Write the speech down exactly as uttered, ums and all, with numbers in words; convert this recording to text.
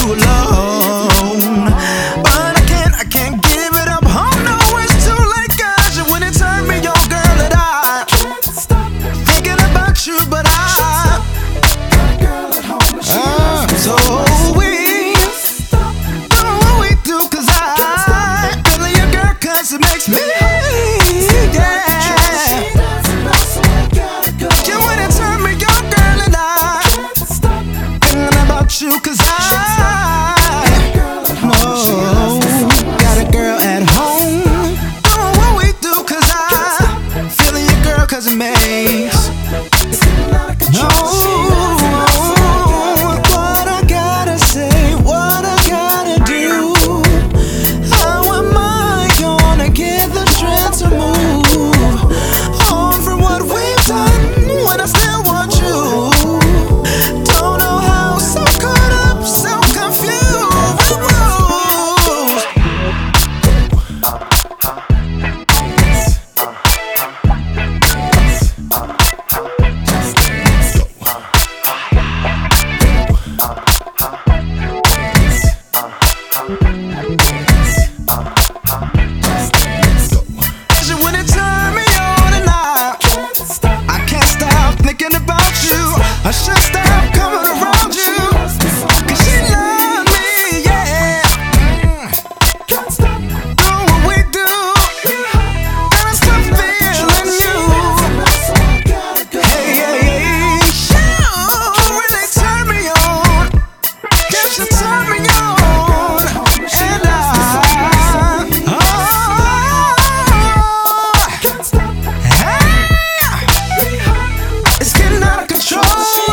you alone. But I can't, I can't give it up. Oh no, it's too late, 'cause you wouldn't turn me on, girl, that I can't stop thinking about you, but I got a girl at home. Uh, so we do what we do, 'cause I feel your girl, 'cause it makes me, yeah. You wouldn't turn me on, girl, and I can't stop thinking about you, 'cause I know got a girl at home. Doing what we do, 'cause I feeling your girl, 'cause it makes no. What I gotta say, what I gotta do. How am I gonna get the strength to move on from what we've done when I still want you? Don't know how, so caught up, so confused. You wouldn't turn me on, and I I can't stop thinking about you. I should stop coming around you, 'cause she loved me, yeah. Do what we do, and I still feeling you. Hey, hey, hey, you really turn me on. Yes, you turn me on, and I, oh, hey, it's getting out of control.